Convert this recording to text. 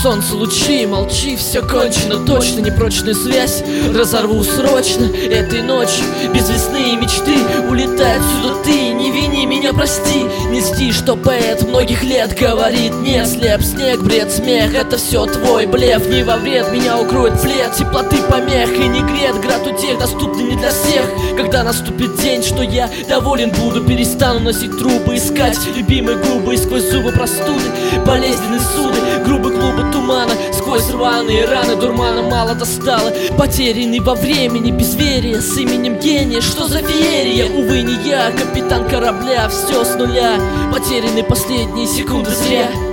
солнца лучи, молчи, все кончено, точно непрочная связь разорву срочно этой ночью. Без весны и мечты улетай отсюда ты, не вини меня, прости. Не льсти, что поэт многих лет говорит: нет, слеп, снег, бред, смех, это все твой блеф. Не во вред меня укроет плед теплоты помех, и не грет град утех, доступный не для всех. Когда наступит день, что я доволен буду, перестану носить трубы, искать любимые губы, и сквозь зубы простуды, болезненные суды, грубые клубы тумана, сквозь рваные раны дурмана мало достало. Потерянный во времени, безверие с именем гения, что за феерия? Увы, не я, капитан корабля, все с нуля, потеряны последние секунды зря.